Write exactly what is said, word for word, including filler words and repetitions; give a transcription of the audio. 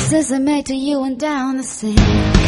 Promises I made to you went down the same.